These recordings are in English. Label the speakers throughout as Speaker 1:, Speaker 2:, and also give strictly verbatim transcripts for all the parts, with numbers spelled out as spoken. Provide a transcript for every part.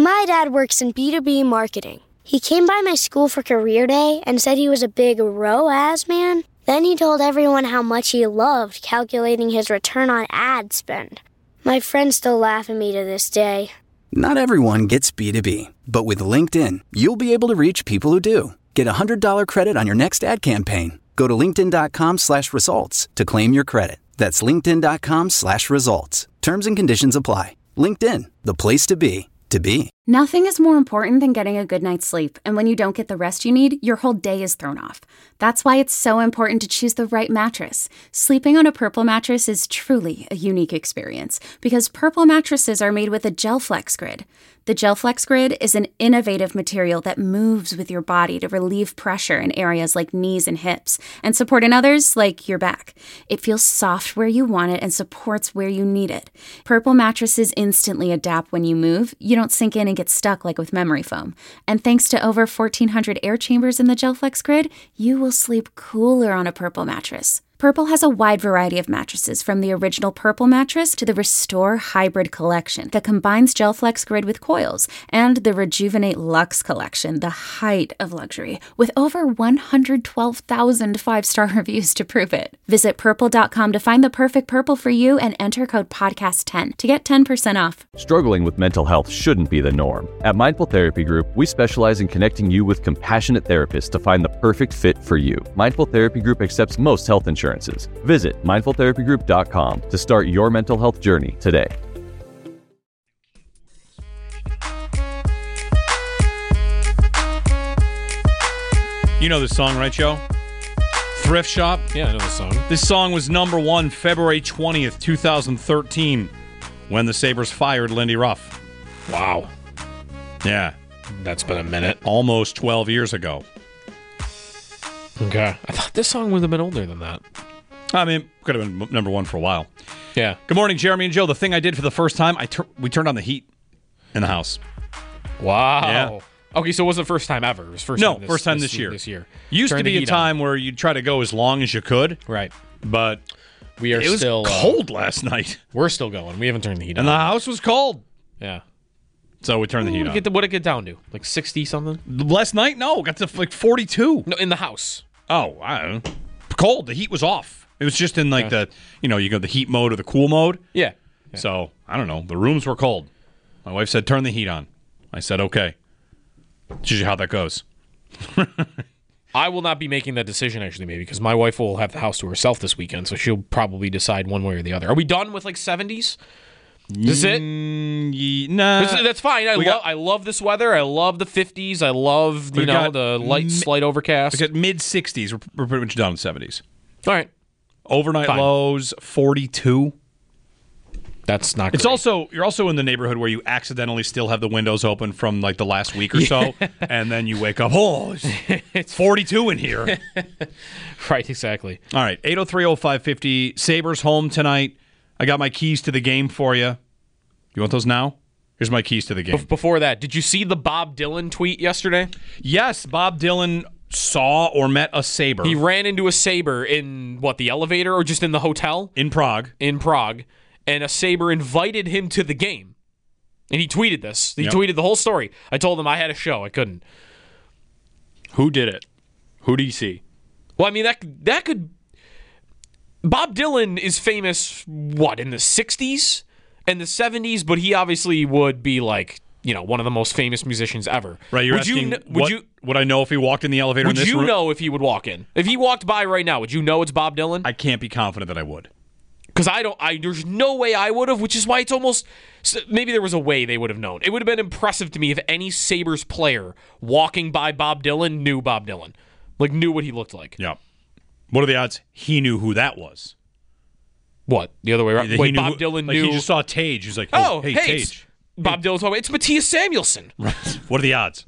Speaker 1: My dad works in B two B marketing. He came by my school for career day and said he was a big R O A S man. Then he told everyone how much he loved calculating his return on ad spend. My friends still laugh at me to this day.
Speaker 2: Not everyone gets B two B, but with LinkedIn, you'll be able to reach people who do. Get a one hundred dollars credit on your next ad campaign. Go to linkedin.com slash results to claim your credit. That's linkedin.com slash results. Terms and conditions apply. LinkedIn, the place to be, to be.
Speaker 3: Nothing is more important than getting a good night's sleep, and when you don't get the rest you need, your whole day is thrown off. That's why it's so important to choose the right mattress. Sleeping on a Purple mattress is truly a unique experience, because Purple mattresses are made with a GelFlex Grid. The GelFlex Grid is an innovative material that moves with your body to relieve pressure in areas like knees and hips, and support in others like your back. It feels soft where you want it and supports where you need it. Purple mattresses instantly adapt when you move. You don't sink in and get stuck like with memory foam. And thanks to over fourteen hundred air chambers in the GelFlex Grid, you will sleep cooler on a Purple mattress. Purple has a wide variety of mattresses, from the original Purple mattress to the Restore Hybrid collection that combines GelFlex Grid with coils, and the Rejuvenate Luxe collection, the height of luxury, with over one hundred twelve thousand five-star reviews to prove it. Visit purple dot com to find the perfect Purple for you and enter code podcast ten to get ten percent off.
Speaker 4: Struggling with mental health shouldn't be the norm. At Mindful Therapy Group, we specialize in connecting you with compassionate therapists to find the perfect fit for you. Mindful Therapy Group accepts most health insurance. Visit mindful therapy group dot com to start your mental health journey today.
Speaker 5: You know this song, right, Joe? Thrift Shop?
Speaker 6: Yeah, I know the song.
Speaker 5: This song was number one February twentieth, twenty thirteen, when the Sabres fired Lindy Ruff.
Speaker 6: Wow.
Speaker 5: Yeah.
Speaker 6: That's been a minute.
Speaker 5: Almost twelve years ago.
Speaker 6: Okay. I thought this song would have been older than that.
Speaker 5: I mean, could have been number one for a while.
Speaker 6: Yeah.
Speaker 5: Good morning, Jeremy and Joe. The thing I did for the first time, I tur- we turned on the heat in the house.
Speaker 6: Wow.
Speaker 5: Yeah.
Speaker 6: Okay, so it wasn't the first time ever. It was first
Speaker 5: no,
Speaker 6: time this,
Speaker 5: first time this,
Speaker 6: this
Speaker 5: year.
Speaker 6: This year.
Speaker 5: Used
Speaker 6: Turn
Speaker 5: to
Speaker 6: the
Speaker 5: be a
Speaker 6: heat
Speaker 5: time
Speaker 6: on.
Speaker 5: where you'd try to go as long as you could.
Speaker 6: Right.
Speaker 5: But
Speaker 6: we are
Speaker 5: it was
Speaker 6: still
Speaker 5: cold
Speaker 6: uh,
Speaker 5: last night.
Speaker 6: We're still going. We haven't turned the heat
Speaker 5: and
Speaker 6: on.
Speaker 5: And the house was cold.
Speaker 6: Yeah.
Speaker 5: So we turned the heat
Speaker 6: what
Speaker 5: on.
Speaker 6: Get the, what did it get down to? Like sixty something?
Speaker 5: Last night? No, it got to like forty-two.
Speaker 6: No, in the house.
Speaker 5: Oh, I don't know. Cold. The heat was off. It was just in like yeah. the, you know, you go the heat mode or the cool mode.
Speaker 6: Yeah. yeah.
Speaker 5: So, I don't know. The rooms were cold. My wife said, turn the heat on. I said, okay. It's usually how that goes.
Speaker 6: I will not be making that decision, actually, maybe, because my wife will have the house to herself this weekend, so she'll probably decide one way or the other. Are we done with, like, seventies? Is it?
Speaker 5: Mm, ye- nah.
Speaker 6: That's, that's fine. I,
Speaker 5: We
Speaker 6: lo-
Speaker 5: got-
Speaker 6: I love this weather. I love the fifties. I love, you
Speaker 5: We
Speaker 6: know,
Speaker 5: got
Speaker 6: the light,
Speaker 5: mi-
Speaker 6: slight overcast.
Speaker 5: We got mid-sixties. We're, we're pretty much done with seventies.
Speaker 6: All right.
Speaker 5: Overnight
Speaker 6: Fine.
Speaker 5: lows, forty-two.
Speaker 6: That's not
Speaker 5: It's
Speaker 6: great.
Speaker 5: also, you're also in the neighborhood where you accidentally still have the windows open from like the last week or so, and then you wake up, oh, it's, it's forty-two in here.
Speaker 6: Right, exactly.
Speaker 5: All right, eight oh three oh five fifty. Sabres home tonight. I got my keys to the game for you. You want those now? Here's my keys to the game.
Speaker 6: Be- before that, did you see the Bob Dylan tweet yesterday?
Speaker 5: Yes, Bob Dylan saw or met a Sabre.
Speaker 6: He ran into a Sabre in, what, the elevator or just in the hotel?
Speaker 5: In Prague.
Speaker 6: In Prague. And a Sabre invited him to the game. And he tweeted this. He
Speaker 5: Yep.
Speaker 6: tweeted the whole story. I told him I had a show. I couldn't.
Speaker 5: Who did it? Who do you see?
Speaker 6: Well, I mean, that that could... Bob Dylan is famous, what, in the sixties and the seventies? But he obviously would be like, you know, one of the most famous musicians ever.
Speaker 5: Right, you're
Speaker 6: would
Speaker 5: asking,
Speaker 6: you, kn- would
Speaker 5: what,
Speaker 6: you
Speaker 5: would I know if he walked in the elevator
Speaker 6: Would
Speaker 5: in this
Speaker 6: you
Speaker 5: room?
Speaker 6: know if he would walk in? If he walked by right now, would you know it's Bob Dylan?
Speaker 5: I can't be confident that I would.
Speaker 6: Because I don't, I there's no way I would have, which is why it's almost, maybe there was a way they would have known. It would have been impressive to me if any Sabres player walking by Bob Dylan knew Bob Dylan. Like, knew what he looked like.
Speaker 5: Yeah. What are the odds he knew who that was?
Speaker 6: What? The other way around?
Speaker 5: He
Speaker 6: Wait,
Speaker 5: knew
Speaker 6: Bob
Speaker 5: who-
Speaker 6: Dylan
Speaker 5: like
Speaker 6: knew.
Speaker 5: He just saw Tage. He's like,
Speaker 6: oh,
Speaker 5: oh, hey,
Speaker 6: hey,
Speaker 5: Tage.
Speaker 6: it's Bob Dylan's talking. It's Matthias Samuelsson.
Speaker 5: What are the odds?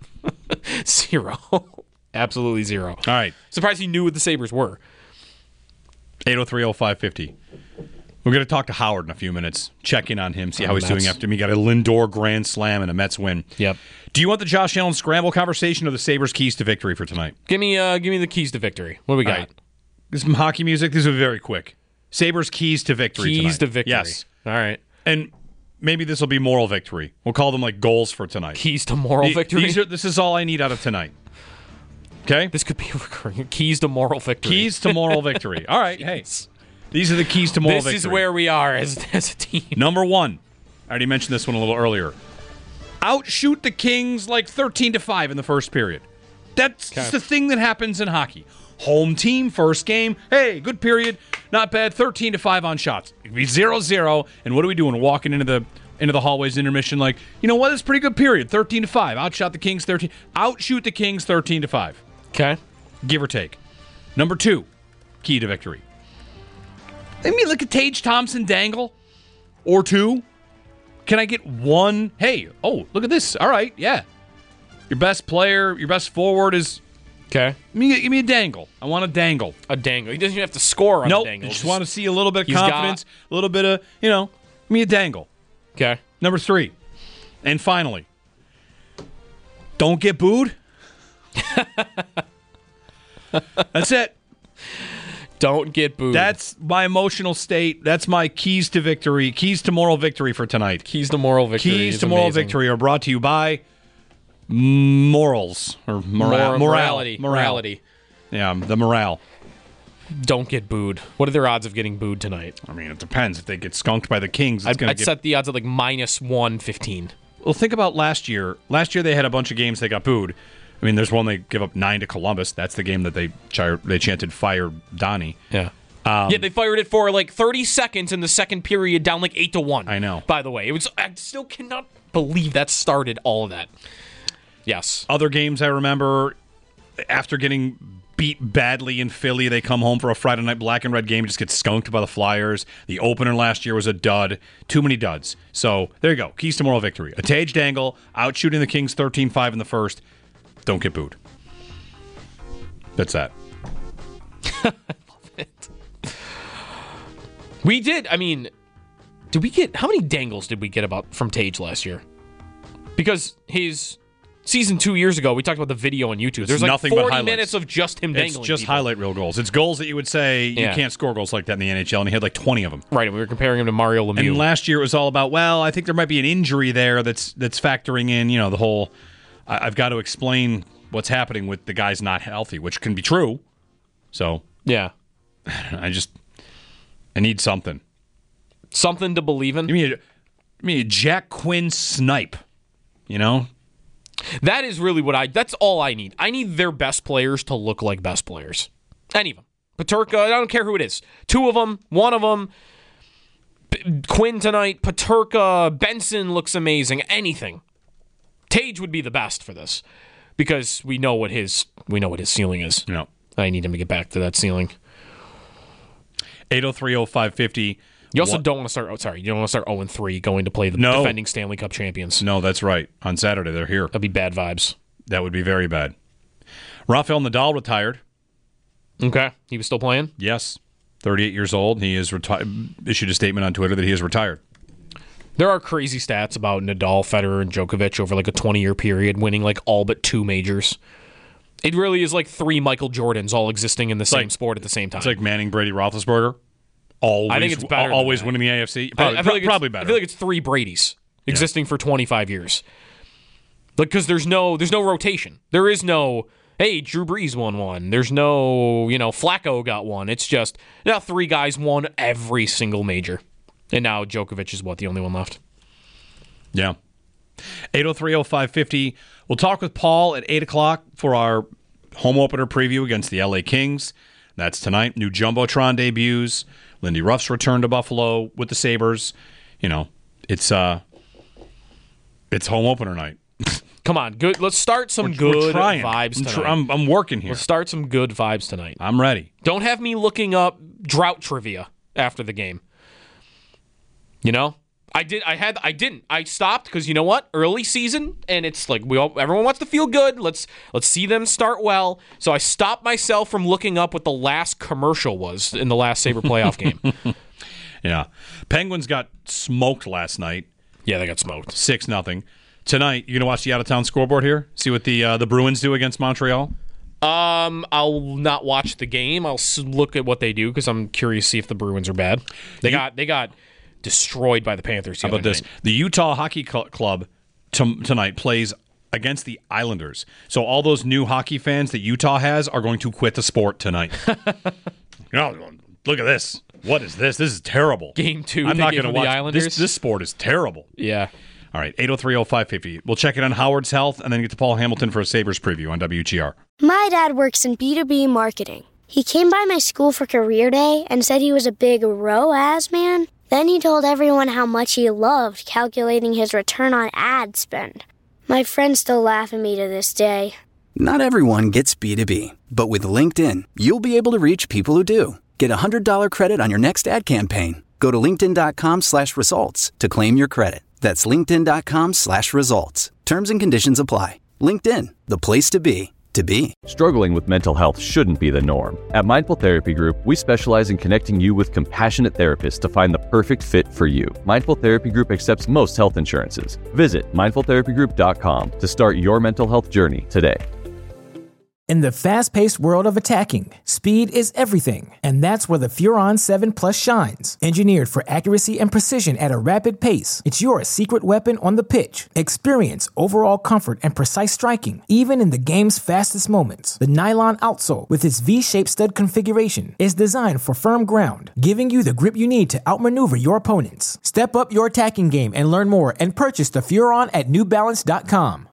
Speaker 6: Zero. Absolutely zero.
Speaker 5: All right.
Speaker 6: Surprised he knew what the Sabres were.
Speaker 5: eight oh three oh five fifty. We're going to talk to Howard in a few minutes. Check in on him, see
Speaker 6: On
Speaker 5: how
Speaker 6: the
Speaker 5: he's doing
Speaker 6: Mets.
Speaker 5: after me. Got a Lindor grand slam and a Mets win.
Speaker 6: Yep.
Speaker 5: Do you want the Josh Allen scramble conversation or the Sabres keys to victory for tonight?
Speaker 6: Give me, uh, give me the keys to victory. What do we got?
Speaker 5: All right. This is some hockey music. These are very quick. Sabres keys to victory
Speaker 6: Keys
Speaker 5: tonight.
Speaker 6: to victory.
Speaker 5: Yes.
Speaker 6: All right.
Speaker 5: And maybe this will be moral victory. We'll call them like goals for tonight.
Speaker 6: Keys to moral
Speaker 5: The-
Speaker 6: victory.
Speaker 5: These are, this is all I need out of tonight. Okay?
Speaker 6: This could be recurring. Keys to moral victory.
Speaker 5: Keys to moral victory. All right, hey. These are the keys to moral
Speaker 6: This
Speaker 5: victory.
Speaker 6: is where we are as, as a team.
Speaker 5: Number one. I already mentioned this one a little earlier. Outshoot the Kings like thirteen to five in the first period. That's
Speaker 6: Okay.
Speaker 5: just the thing that happens in hockey. Home team, first game. Hey, good period. Not bad. thirteen to five on shots. It could be zero zero. And what are we doing? Walking into the into the hallways intermission like, you know what? It's a pretty good period. thirteen to five. Outshot the Kings thirteen. Outshoot the Kings thirteen to five.
Speaker 6: Okay.
Speaker 5: Give or take. Number two, key to victory. Let me look at Tage Thompson dangle or two. Can I get one? Hey, oh, look at this. All right, yeah. Your best player, your best forward is.
Speaker 6: Okay.
Speaker 5: Give me, give me a dangle. I want a dangle.
Speaker 6: A dangle. He doesn't even have to score on
Speaker 5: Nope.
Speaker 6: the dangle.
Speaker 5: I just want to see a little bit of
Speaker 6: He's
Speaker 5: confidence, a little bit of, you know, give me a dangle.
Speaker 6: Okay.
Speaker 5: Number three. And finally, don't get booed. That's it.
Speaker 6: Don't get booed.
Speaker 5: That's my emotional state. That's my keys to victory, keys to moral victory for tonight.
Speaker 6: Keys to moral victory.
Speaker 5: Keys
Speaker 6: is
Speaker 5: to moral
Speaker 6: amazing.
Speaker 5: victory are brought to you by morals or mora-
Speaker 6: Mor-
Speaker 5: morale.
Speaker 6: morality.
Speaker 5: Morale.
Speaker 6: Morality.
Speaker 5: Yeah, the morale.
Speaker 6: Don't get booed. What are their odds of getting booed tonight?
Speaker 5: I mean, it depends. If they get skunked by the Kings, it's
Speaker 6: I'd,
Speaker 5: going to
Speaker 6: I'd
Speaker 5: get.
Speaker 6: set the odds at like minus one fifteen.
Speaker 5: Well, think about last year. Last year they had a bunch of games they got booed. I mean, there's one they give up nine to Columbus. That's the game that they ch- they chanted "Fire Donnie."
Speaker 6: Yeah. yeah, they fired it for like thirty seconds in the second period, down like eight to one.
Speaker 5: I know.
Speaker 6: By the way, it was. I still cannot believe that started all of that. Yes.
Speaker 5: Other games I remember, after getting beat badly in Philly, they come home for a Friday night black and red game, just get skunked by the Flyers. The opener last year was a dud. Too many duds. So there you go. Keys to moral victory. A Tage dangle, outshooting the Kings thirteen five in the first. Don't get booed. That's that.
Speaker 6: I love it. We did. I mean, did we get how many dangles did we get about from Tage last year? Because his season two years ago, we talked about the video on YouTube.
Speaker 5: It's
Speaker 6: There's like
Speaker 5: nothing but
Speaker 6: forty
Speaker 5: highlights.
Speaker 6: minutes of just him dangling.
Speaker 5: It's just
Speaker 6: people.
Speaker 5: highlight reel goals. It's goals that you would say you
Speaker 6: Yeah.
Speaker 5: can't score goals like that in the N H L, and he had like twenty of them.
Speaker 6: Right, and we were comparing him to Mario Lemieux.
Speaker 5: And last year it was all about, well, I think there might be an injury there that's that's factoring in, you know, the whole, I, I've got to explain what's happening with the guy's not healthy, which can be true. So
Speaker 6: yeah,
Speaker 5: I just, I need something.
Speaker 6: something to believe in.
Speaker 5: Give me a, give me a Jack Quinn snipe, you know?
Speaker 6: That is really what I. That's all I need. I need their best players to look like best players. Any of them. Paterka. I don't care who it is. Two of them. One of them. B- Quinn tonight. Paterka. Benson looks amazing. Anything. Tage would be the best for this because we know what his we know what his ceiling is.
Speaker 5: No.
Speaker 6: I need him to get back to that ceiling.
Speaker 5: eight oh three oh five fifty.
Speaker 6: You also
Speaker 5: What-
Speaker 6: don't want to start. Oh, sorry, you don't want to start oh and three going to play the
Speaker 5: No.
Speaker 6: defending Stanley Cup champions.
Speaker 5: No, that's right. On Saturday, they're here.
Speaker 6: That'd be bad vibes.
Speaker 5: That would be very bad. Rafael Nadal retired.
Speaker 6: Okay, he was still playing.
Speaker 5: Yes. thirty-eight years old. He is reti- issued a statement on Twitter that he is retired.
Speaker 6: There are crazy stats about Nadal, Federer, and Djokovic over like a twenty-year period, winning like all but two majors. It really is like three Michael Jordans all existing in the same
Speaker 5: like-
Speaker 6: sport at the same time.
Speaker 5: It's like Manning, Brady, Roethlisberger. Always,
Speaker 6: I think it's better than
Speaker 5: Always
Speaker 6: that.
Speaker 5: winning the A F C.
Speaker 6: I-
Speaker 5: Probably,
Speaker 6: I feel like it's-
Speaker 5: probably better.
Speaker 6: I feel like it's three Bradys existing for twenty-five years. Like, because there's no there's no rotation. There is no, hey, Drew Brees won one. There's no, you know, Flacco got one. It's just now three guys won every single major, and now Djokovic is what the only one left.
Speaker 5: Yeah. eight oh three oh five fifty. We'll talk with Paul at eight o'clock for our home opener preview against the L A Kings. That's tonight. New Jumbotron debuts. Lindy Ruff's return to Buffalo with the Sabres. You know, it's uh, it's home opener night.
Speaker 6: Come on, good. Let's start some
Speaker 5: We're- we're
Speaker 6: good
Speaker 5: trying.
Speaker 6: vibes
Speaker 5: I'm,
Speaker 6: tonight.
Speaker 5: tr- I'm, I'm working here.
Speaker 6: Let's start some good vibes tonight.
Speaker 5: I'm ready.
Speaker 6: Don't have me looking up drought trivia after the game. You know, I did. I had. I didn't. I stopped because you know what? Early season, and it's like we all. Everyone wants to feel good. Let's let's see them start well. So I stopped myself from looking up what the last commercial was in the last Sabre playoff game.
Speaker 5: Yeah. Penguins got smoked last night,
Speaker 6: Yeah, they got smoked.
Speaker 5: six nothing. Tonight, you gonna watch the out of town scoreboard here? See what the uh, the Bruins do against Montreal?
Speaker 6: Um, I'll not watch the game. I'll s- look at what they do because I'm curious to see if the Bruins are bad. They got they got destroyed by the Panthers. The
Speaker 5: How about
Speaker 6: other
Speaker 5: this?
Speaker 6: night.
Speaker 5: The Utah Hockey Cl- Club t- tonight plays against the Islanders. So all those new hockey fans that Utah has are going to quit the sport tonight. You know, look at this. What is this? This is terrible.
Speaker 6: Game two,
Speaker 5: I'm not
Speaker 6: going to
Speaker 5: watch
Speaker 6: the Islanders.
Speaker 5: this. This sport is terrible.
Speaker 6: Yeah.
Speaker 5: All right, eight oh three oh five fifty. We'll check in on Howard's health and then get to Paul Hamilton for a Sabres preview on W G R.
Speaker 1: My dad works in B two B marketing. He came by my school for career day and said he was a big R O A S man. Then he told everyone how much he loved calculating his return on ad spend. My friends still laugh at me to this day.
Speaker 2: Not everyone gets B two B, but with LinkedIn, you'll be able to reach people who do. Get a one hundred dollars credit on your next ad campaign. Go to linkedin.com slash results to claim your credit. That's linkedin.com slash results. Terms and conditions apply. LinkedIn, the place to be, to be.
Speaker 4: Struggling with mental health shouldn't be the norm. At Mindful Therapy Group, we specialize in connecting you with compassionate therapists to find the perfect fit for you. Mindful Therapy Group accepts most health insurances. Visit mindful therapy group dot com to start your mental health journey today.
Speaker 7: In the fast-paced world of attacking, speed is everything, and that's where the Furon seven Plus shines. Engineered for accuracy and precision at a rapid pace, it's your secret weapon on the pitch. Experience overall comfort and precise striking, even in the game's fastest moments. The nylon outsole, with its V-shaped stud configuration, is designed for firm ground, giving you the grip you need to outmaneuver your opponents. Step up your attacking game and learn more and purchase the Furon at new balance dot com.